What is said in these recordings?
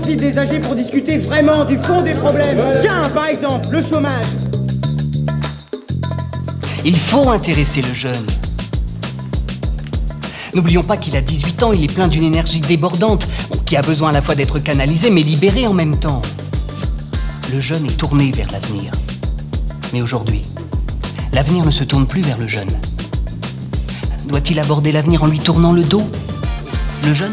profite des AG pour discuter vraiment du fond des problèmes. Tiens, par exemple, le chômage. Il faut intéresser le jeune. N'oublions pas qu'il a 18 ans, il est plein d'une énergie débordante, qui a besoin à la fois d'être canalisé mais libéré en même temps. Le jeune est tourné vers l'avenir. Mais aujourd'hui, l'avenir ne se tourne plus vers le jeune. Doit-il aborder l'avenir en lui tournant le dos, le jeune ?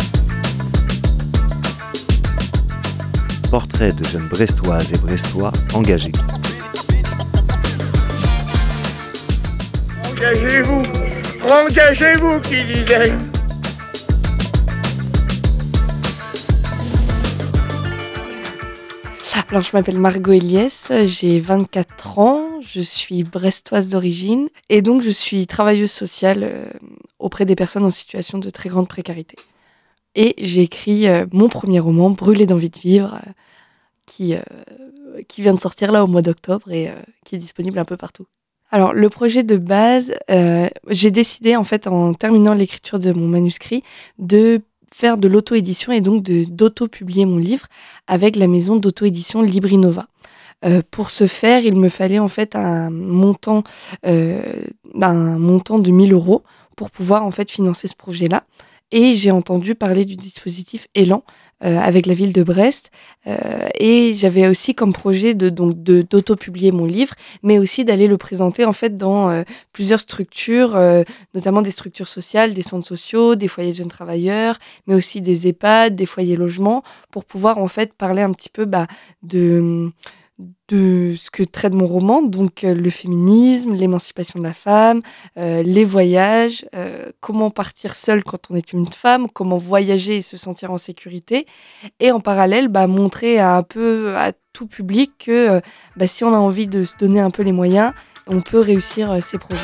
Portrait de jeunes Brestoises et Brestois engagés. Engagez-vous, engagez-vous, qui disait. Alors, je m'appelle Margot Eliès, j'ai 24 ans, je suis brestoise d'origine et donc je suis travailleuse sociale auprès des personnes en situation de très grande précarité. Et j'ai écrit mon premier roman, Brûlé d'envie de vivre, qui vient de sortir là au mois d'octobre et qui est disponible un peu partout. Alors, le projet de base, j'ai décidé en fait en terminant l'écriture de mon manuscrit de faire de l'auto-édition et donc d'auto-publier mon livre avec la maison d'auto-édition Librinova. Pour ce faire, il me fallait en fait un montant de 1 000 € pour pouvoir en fait financer ce projet-là. Et j'ai entendu parler du dispositif Élan avec la ville de Brest. Et j'avais aussi comme projet d'auto-publier mon livre, mais aussi d'aller le présenter en fait dans plusieurs structures, notamment des structures sociales, des centres sociaux, des foyers de jeunes travailleurs, mais aussi des EHPAD, des foyers logements, pour pouvoir en fait parler un petit peu de ce que traite mon roman, donc le féminisme, l'émancipation de la femme, les voyages, comment partir seule quand on est une femme, comment voyager et se sentir en sécurité, et en parallèle montrer un peu à tout public que si on a envie de se donner un peu les moyens, on peut réussir ses projets.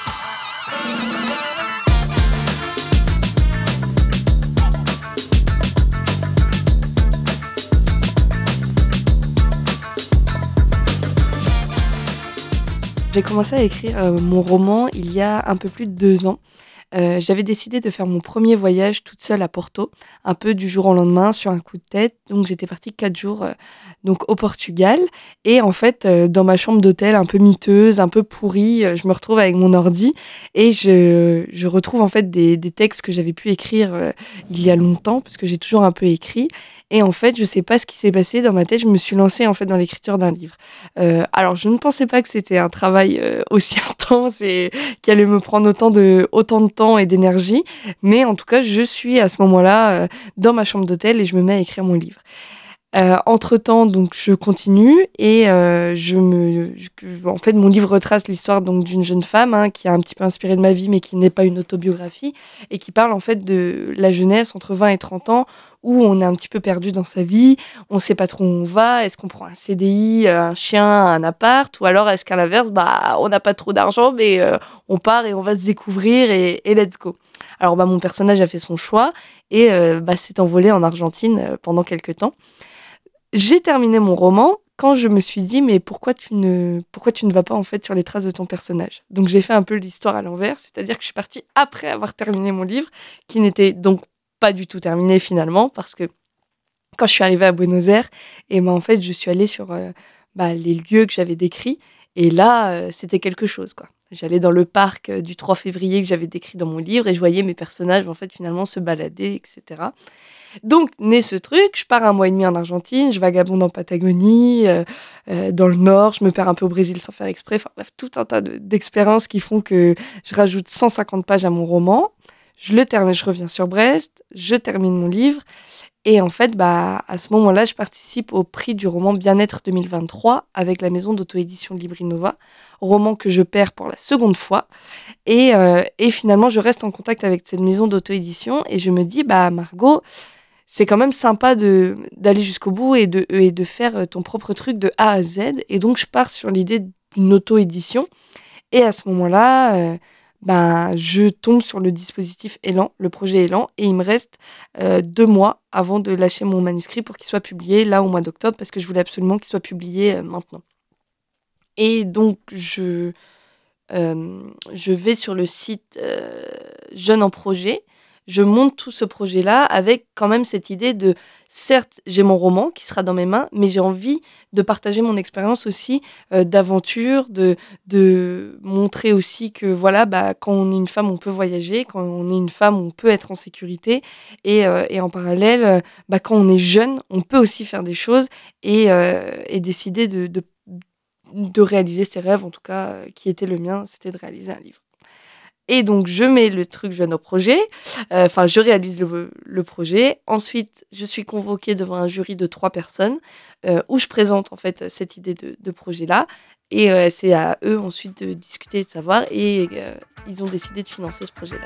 J'ai commencé à écrire mon roman il y a un peu plus de 2 ans. J'avais décidé de faire mon premier voyage toute seule à Porto, un peu du jour au lendemain, sur un coup de tête. Donc j'étais partie 4 jours au Portugal. Et en fait, dans ma chambre d'hôtel un peu miteuse, un peu pourrie, je me retrouve avec mon ordi et je retrouve en fait des textes que j'avais pu écrire il y a longtemps, parce que j'ai toujours un peu écrit. Et en fait, je sais pas ce qui s'est passé dans ma tête. Je me suis lancée en fait dans l'écriture d'un livre. Alors, je ne pensais pas que c'était un travail aussi intense et qui allait me prendre autant de temps et d'énergie. Mais en tout cas, je suis à ce moment-là dans ma chambre d'hôtel et je me mets à écrire mon livre. Entre-temps, donc, je continue et en fait, mon livre retrace l'histoire donc d'une jeune femme qui a un petit peu inspiré de ma vie, mais qui n'est pas une autobiographie et qui parle en fait de la jeunesse entre 20 et 30 ans où on est un petit peu perdu dans sa vie, on sait pas trop où on va, est-ce qu'on prend un CDI, un chien, un appart, ou alors est-ce qu'à l'inverse, on n'a pas trop d'argent, mais on part et on va se découvrir et let's go. Alors mon personnage a fait son choix et s'est envolé en Argentine pendant quelques temps. J'ai terminé mon roman quand je me suis dit mais pourquoi tu ne vas pas en fait sur les traces de ton personnage. Donc j'ai fait un peu l'histoire à l'envers, c'est-à-dire que je suis partie après avoir terminé mon livre, qui n'était donc pas du tout terminé finalement, parce que quand je suis arrivée à Buenos Aires, en fait je suis allée sur les lieux que j'avais décrits et là c'était quelque chose quoi. J'allais dans le parc du 3 février que j'avais décrit dans mon livre et je voyais mes personnages en fait finalement se balader, etc. Donc, naît ce truc, je pars 1 mois et demi en Argentine, je vagabonde en Patagonie, dans le Nord, je me perds un peu au Brésil sans faire exprès, enfin bref, tout un tas d'expériences qui font que je rajoute 150 pages à mon roman, je le termine, je reviens sur Brest, je termine mon livre, et en fait, à ce moment-là, je participe au prix du roman Bien-être 2023 avec la maison d'auto-édition Librinova, roman que je perds pour la seconde fois, et finalement, je reste en contact avec cette maison d'auto-édition, et je me dis, Margot, c'est quand même sympa d'aller jusqu'au bout et de faire ton propre truc de A à Z. Et donc, je pars sur l'idée d'une auto-édition. Et à ce moment-là, je tombe sur le dispositif Élan, le projet Élan. Et il me reste 2 mois avant de lâcher mon manuscrit pour qu'il soit publié là au mois d'octobre, parce que je voulais absolument qu'il soit publié maintenant. Et donc, je vais sur le site Jeunes en projet. je monte tout ce projet-là avec quand même cette idée de, certes, j'ai mon roman qui sera dans mes mains, mais j'ai envie de partager mon expérience aussi d'aventure, de montrer aussi que voilà, quand on est une femme, on peut voyager, quand on est une femme, on peut être en sécurité, et en parallèle, quand on est jeune, on peut aussi faire des choses et décider de réaliser ses rêves, en tout cas, qui était le mien, c'était de réaliser un livre. Et donc, je mets le truc jeune au projet. Je réalise le projet. Ensuite, je suis convoquée devant un jury de 3 personnes où je présente en fait cette idée de projet-là. Et c'est à eux ensuite de discuter et de savoir. Et ils ont décidé de financer ce projet-là.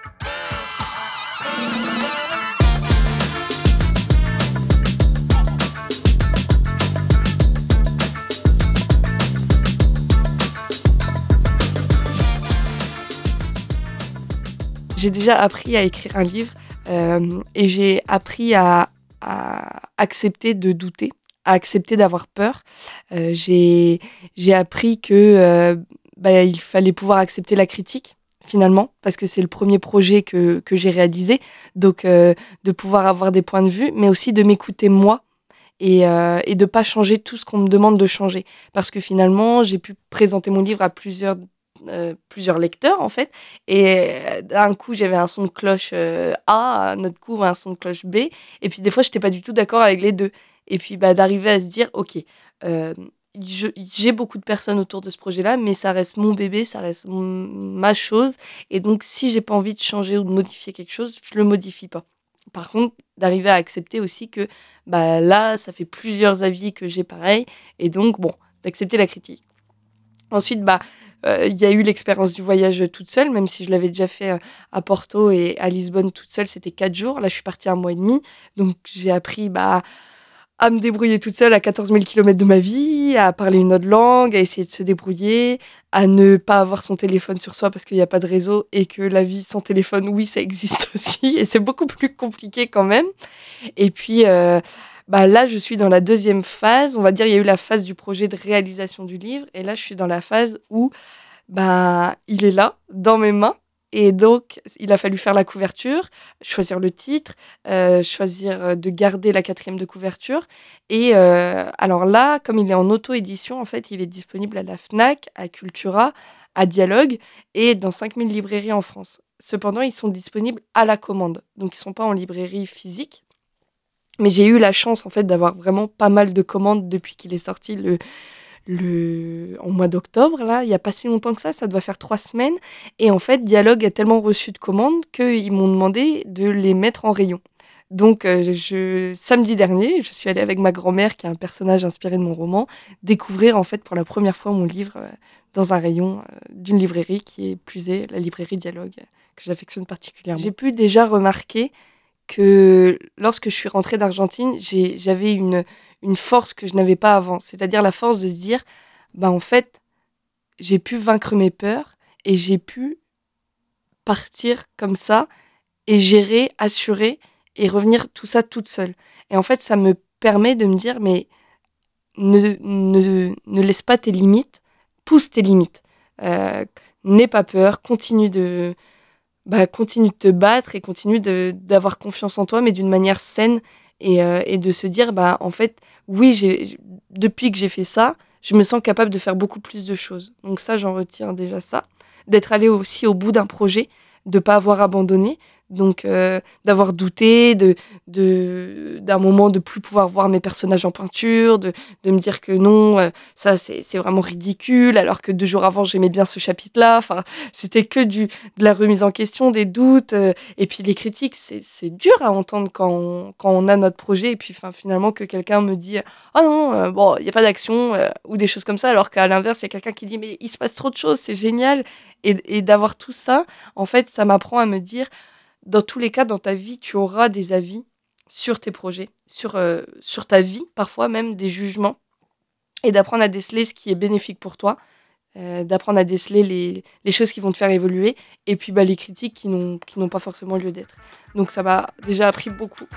J'ai déjà appris à écrire un livre et j'ai appris à accepter de douter, à accepter d'avoir peur. J'ai appris que il fallait pouvoir accepter la critique, finalement, parce que c'est le premier projet que j'ai réalisé. Donc, de pouvoir avoir des points de vue, mais aussi de m'écouter moi et de ne pas changer tout ce qu'on me demande de changer. Parce que finalement, j'ai pu présenter mon livre à plusieurs lecteurs en fait, et d'un coup j'avais un son de cloche A, un autre coup un son de cloche B, et puis des fois j'étais pas du tout d'accord avec les deux, et puis d'arriver à se dire ok, j'ai beaucoup de personnes autour de ce projet-là, mais ça reste mon bébé, ça reste ma chose, et donc si j'ai pas envie de changer ou de modifier quelque chose, je le modifie pas. Par contre, d'arriver à accepter aussi que là ça fait plusieurs avis que j'ai pareil, et donc d'accepter la critique. Ensuite il y a eu l'expérience du voyage toute seule, même si je l'avais déjà fait à Porto et à Lisbonne toute seule, c'était 4 jours. Là, je suis partie 1 mois et demi. Donc, j'ai appris à me débrouiller toute seule à 14 000 km de ma vie, à parler une autre langue, à essayer de se débrouiller, à ne pas avoir son téléphone sur soi parce qu'il n'y a pas de réseau et que la vie sans téléphone, oui, ça existe aussi. Et c'est beaucoup plus compliqué quand même. Et puis... là, je suis dans la deuxième phase. On va dire, il y a eu la phase du projet de réalisation du livre. Et là, je suis dans la phase où il est là, dans mes mains. Et donc, il a fallu faire la couverture, choisir le titre, choisir de garder la 4e de couverture. Et alors là, comme il est en auto-édition, en fait, il est disponible à la Fnac, à Cultura, à Dialogue et dans 5000 librairies en France. Cependant, ils sont disponibles à la commande. Donc, ils ne sont pas en librairie physique. Mais j'ai eu la chance en fait d'avoir vraiment pas mal de commandes depuis qu'il est sorti en mois d'octobre. Là, il n'y a pas si longtemps que ça doit faire 3 semaines. Et en fait, Dialogue a tellement reçu de commandes qu'ils m'ont demandé de les mettre en rayon. Donc, samedi dernier, je suis allée avec ma grand-mère, qui est un personnage inspiré de mon roman, découvrir en fait pour la première fois mon livre dans un rayon d'une librairie qui est plus est la librairie Dialogue, que j'affectionne particulièrement. J'ai pu déjà remarquer que lorsque je suis rentrée d'Argentine, j'avais une force que je n'avais pas avant. C'est-à-dire la force de se dire, en fait, j'ai pu vaincre mes peurs et j'ai pu partir comme ça et gérer, assurer et revenir tout ça toute seule. Et en fait, ça me permet de me dire, mais ne laisse pas tes limites, pousse tes limites. N'aie pas peur, continue de te battre et continue d'avoir confiance en toi, mais d'une manière saine et de se dire, en fait, oui, depuis que j'ai fait ça, je me sens capable de faire beaucoup plus de choses. Donc ça, j'en retiens déjà ça. D'être allée aussi au bout d'un projet, de ne pas avoir abandonné, donc d'avoir douté, d'un moment de plus pouvoir voir mes personnages en peinture, de me dire que non, ça c'est vraiment ridicule, alors que 2 jours avant j'aimais bien ce chapitre-là. Enfin, c'était que de la remise en question, des doutes, et puis les critiques, c'est dur à entendre quand on a notre projet, et puis finalement que quelqu'un me dit « Ah non, il n'y a pas d'action », ou des choses comme ça, alors qu'à l'inverse, il y a quelqu'un qui dit « Mais il se passe trop de choses, c'est génial ». Et d'avoir tout ça, en fait, ça m'apprend à me dire, dans tous les cas, dans ta vie, tu auras des avis sur tes projets, sur ta vie, parfois même des jugements, et d'apprendre à déceler ce qui est bénéfique pour toi, d'apprendre à déceler les choses qui vont te faire évoluer, et puis les critiques qui n'ont pas forcément lieu d'être. Donc ça m'a déjà appris beaucoup.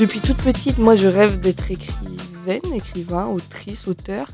Depuis toute petite, moi, je rêve d'être écrivain, autrice, auteur.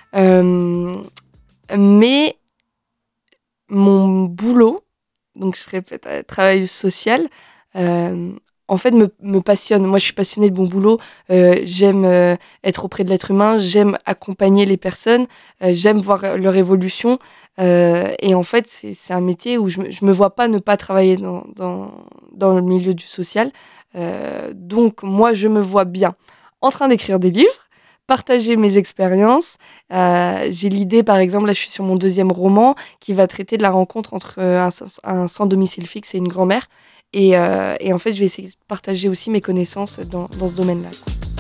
Mais mon boulot, donc je répète, travail social, en fait, me passionne. Moi, je suis passionnée de mon boulot. J'aime être auprès de l'être humain. J'aime accompagner les personnes. J'aime voir leur évolution. Et en fait, c'est un métier où je me vois pas ne pas travailler dans le milieu du social. Donc, moi, je me vois bien en train d'écrire des livres, partager mes expériences. J'ai l'idée, par exemple, là, je suis sur mon 2e roman qui va traiter de la rencontre entre un sans domicile fixe et une grand-mère. Et en fait, je vais essayer de partager aussi mes connaissances dans ce domaine-là.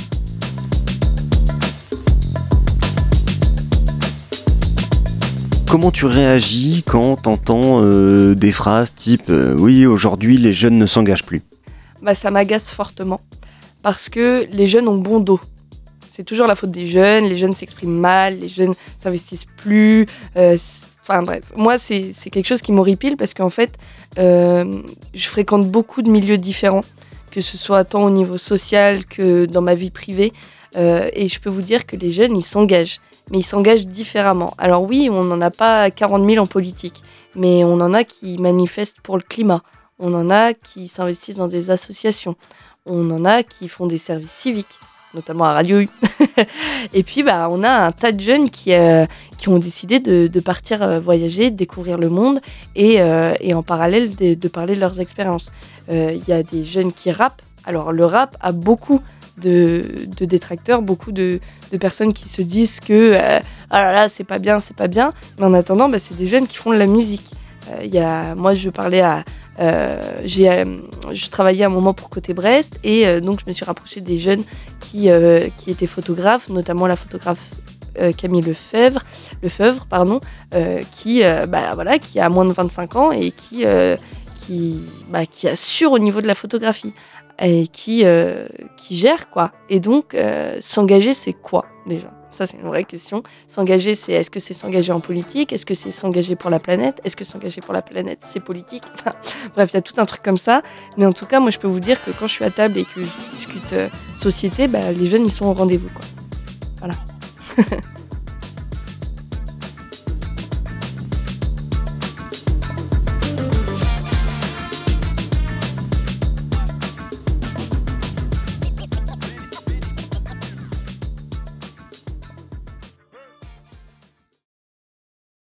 Comment tu réagis quand t'entends des phrases type oui, aujourd'hui les jeunes ne s'engagent plus? Ça m'agace fortement parce que les jeunes ont bon dos. C'est toujours la faute des jeunes, les jeunes s'expriment mal, les jeunes s'investissent plus. Enfin bref, moi c'est quelque chose qui m'horripile parce qu'en fait, je fréquente beaucoup de milieux différents, que ce soit tant au niveau social que dans ma vie privée. Et je peux vous dire que les jeunes, ils s'engagent, mais ils s'engagent différemment. Alors oui, on n'en a pas 40 000 en politique, mais on en a qui manifestent pour le climat. On en a qui s'investissent dans des associations. On en a qui font des services civiques, notamment à Radio U. Et puis, on a un tas de jeunes qui ont décidé de partir voyager, de découvrir le monde et en parallèle de parler de leurs expériences. Il y a des jeunes qui rappent. Alors, le rap a beaucoup de détracteurs, beaucoup de personnes qui se disent que ah là là, c'est pas bien. Mais en attendant, c'est des jeunes qui font de la musique. Moi, je travaillais un moment pour Côté Brest et donc je me suis rapprochée des jeunes qui étaient photographes, notamment la photographe Camille Lefebvre, qui a moins de 25 ans et qui assure au niveau de la photographie et qui gère quoi. Et donc s'engager, c'est quoi déjà ? Ça, c'est une vraie question. S'engager, est-ce que c'est s'engager en politique ? Est-ce que c'est s'engager pour la planète ? Est-ce que s'engager pour la planète, c'est politique ? Enfin, bref, il y a tout un truc comme ça. Mais en tout cas, moi, je peux vous dire que quand je suis à table et que je discute société, les jeunes, ils sont au rendez-vous, quoi. Voilà.